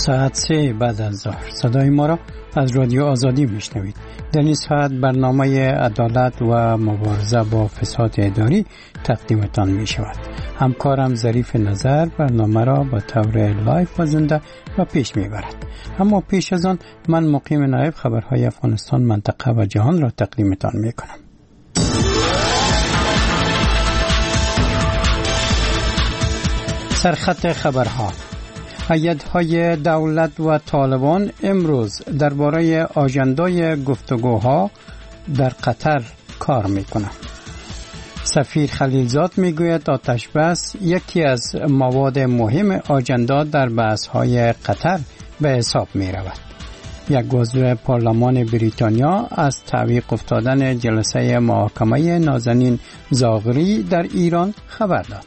ساعت 3 بعد از ظهر صدای ما را از رادیو آزادی میشنوید. در این ساعت برنامه عدالت و مبارزه با فساد اداری تقدیمتان می شود. همکارم ظریف نظر برنامه را با طور لایف و زنده و پیش می برد. اما پیش از آن من مقیم نایب خبرهای افغانستان، منطقه و جهان را تقدیمتان می کنم. سرخط خبرها: هیئت‌های دولت و طالبان امروز درباره آژندای گفتگوها در قطر کار می‌کنند. سفیر خلیلزاد میگوید آتش بس یکی از مواد مهم آژندا در بحث‌های قطر به حساب می‌رود. یک عضو پارلمان بریتانیا از تعویق افتادن جلسه محاکمه نازنین زاغری در ایران خبر داد.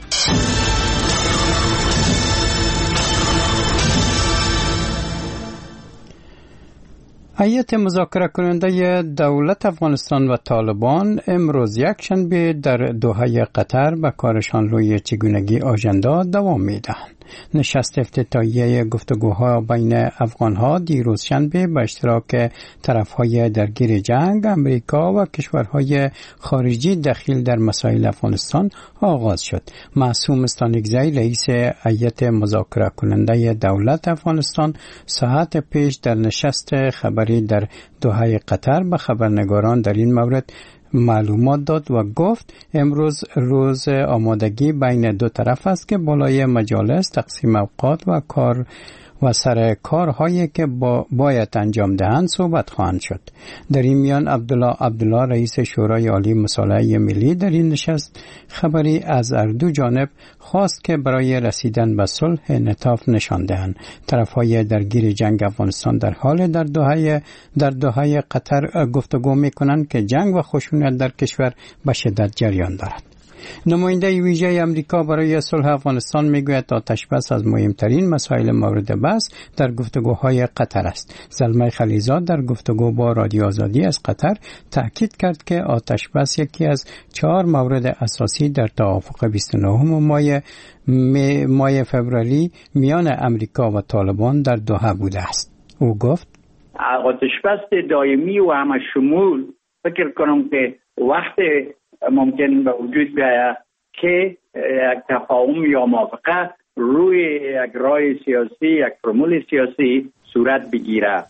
هیئت مذاکره کننده دولت افغانستان و طالبان امروز یکشنبه در دوحه قطر به کارشان روی چگونگی آژندا دوام می‌دهند. نشست افتتاحیه گفتگوها بین افغانها دیروز شنبه به اشتراک طرفهای درگیر جنگ، امریکا و کشورهای خارجی دخیل در مسائل افغانستان آغاز شد. معصوم استانکزی رئیس هیئت مذاکره کننده دولت افغانستان ساعت پیش در نشست خبری در دوحه قطر به خبرنگاران در این مورد معلومات داد و گفت امروز روز آمادگی بین دو طرف است که بالای مجالس تقسیم اوقات و کار و سر کارهایی که باید انجام دهند صحبت خواهند شد. در این میان عبدالله رئیس شورای عالی مصالحه ملی در این نشست خبری از هر دو جانب خواست که برای رسیدن به صلح انعطاف نشان دهند. طرفهای درگیر جنگ افغانستان در حال در دوحه قطر گفتگو می‌کنند که جنگ و خشونت در کشور به شدت جریان دارد. نماینده ویژه امریکا برای صلح افغانستان میگوید آتش بس از مهمترین مسائل مورد بحث در گفتگوهای قطر است. زلمه خلیلزاد در گفتگو با رادیو آزادی از قطر تاکید کرد که آتش بس یکی از 4 مورد اساسی در توافق 29 ماه فوریه میان امریکا و طالبان در دوحه بوده است. او گفت آتش بس دائمی و همه شمول فکر کنم که وقت ممکن به وجود بیاید که یک تفاهم یا موافقه روی یک راه سیاسی، یک فرمول سیاسی صورت بگیرد.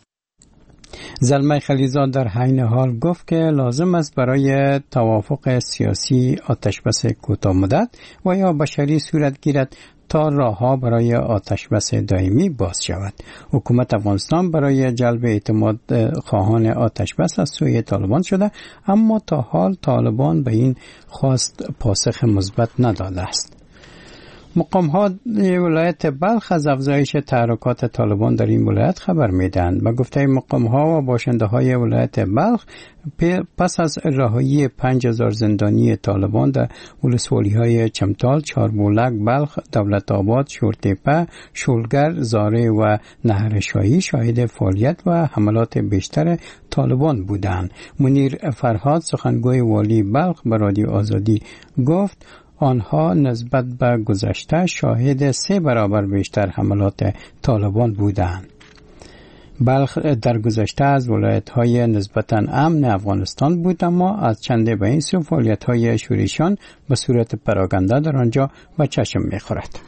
زلمه خلیلزاد در عین حال گفت که لازم است برای توافق سیاسی آتش بس کوتاه مدت و یا بشری صورت گیرد تا راهها برای آتش بس دائمی باز شود. حکومت افغانستان برای جلب اعتماد خواهان آتش بس از سوی طالبان شده، اما تا حال طالبان به این خواست پاسخ مثبت نداده است. مقام‌ها ولایت بلخ از افزایش تحرکات طالبان در این ولایت خبر می‌دهند. به گفته مقام‌ها و باشنده‌های ولایت بلخ پس از رهایی 5000 زندانی طالبان در ولسوالی‌های چمتال، چهاربولک، بلخ، دولت آباد، شورتپه، شولگر، زاره و نهرشاهی شاهد فعالیت و حملات بیشتر طالبان بودند. منیر فرهاد سخنگوی والی بلخ به رادیو آزادی گفت آنها نسبت به گذشته شاهد 3 برابر بیشتر حملات طالبان بودند. بلخ در گذشته از ولایت‌های نسبتاً امن افغانستان بود، اما از چنده به این سو فعالیت‌های شورشیان به صورت پراگنده در آنجا به چشم می‌خورد.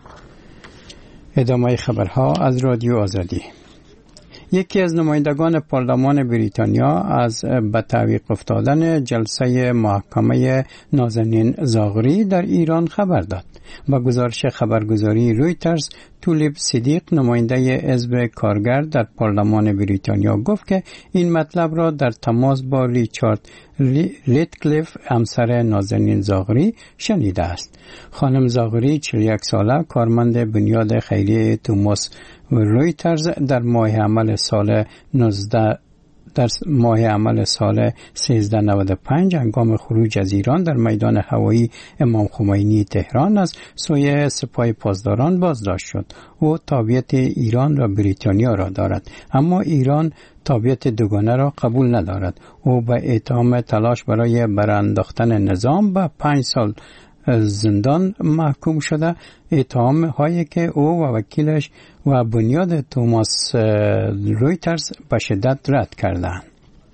ادامه خبرها از رادیو آزادی. یکی از نمایندگان پارلمان بریتانیا از به تعویق افتادن جلسه محاکمه نازنین زاغری در ایران خبر داد. با گزارش خبرگزاری رویترز، تولیب صدیق نماینده حزب کارگر در پارلمان بریتانیا گفت که این مطلب را در تماس با ریچارد لیتکلیف همسر نازنین زاغری شنیده است. خانم زاغری 41 ساله کارمند بنیاد خیریه توماس رویترز در ماه عمل سال 1395 هنگام خروج از ایران در میدان هوایی امام خمینی تهران از سوی سپاه پاسداران بازداشت شد. او تابعیت ایران و بریتانیا را دارد، اما ایران تابعیت دوگانه را قبول ندارد. او به اتهام تلاش برای برانداختن نظام به 5 سال زندان محکوم شده. اتهام هایی که او و وکیلش و بنیاد توماس رویترز به شدت رد کردند.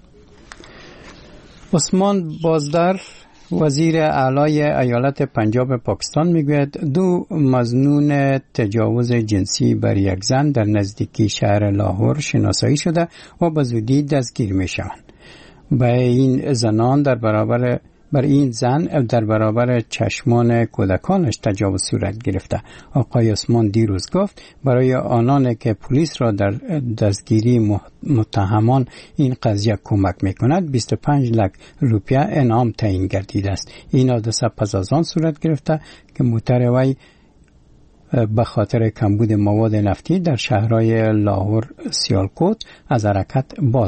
عثمان بازدر وزیر اعلی ایالت پنجاب پاکستان میگوید 2 مظنون تجاوز جنسی بر یک زن در نزدیکی شهر لاهور شناسایی شده و به زودی دستگیر میشوند. به این زنان بر این زن در برابر چشمان کودکانش تجاوز صورت گرفته. آقای عثمان دیروز گفت برای آنان که پلیس را در دستگیری متهمان این قضیه کمک میکند 25 لک روپیه انعام تعیین گردیده است. این حادثه پس از آن صورت گرفته که موتر وی به خاطر کمبود مواد نفتی در شهرهای لاهور سیالکوت از حرکت باز